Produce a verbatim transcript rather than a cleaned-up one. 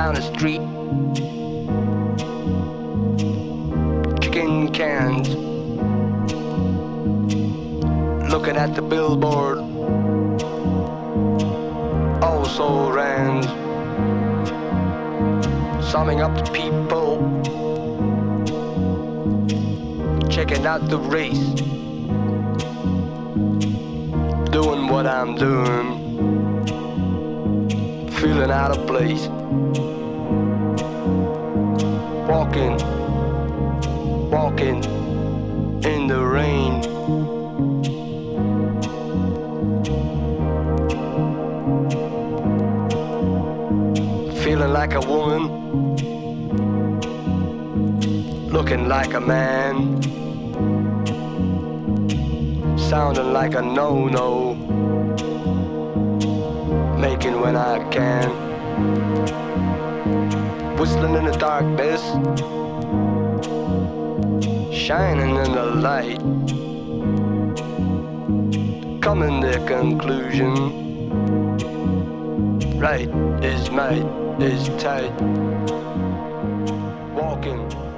down the street, chicken cans, looking at the billboard, also ran, summing up the people, checking out the race, doing what I'm doing, feeling out of place, walking, walking in the rain. Feeling like a woman, looking like a man, sounding like a no-no, making when I can, whistling in the darkness, shining in the light, coming to conclusion, right is might is tight, walking.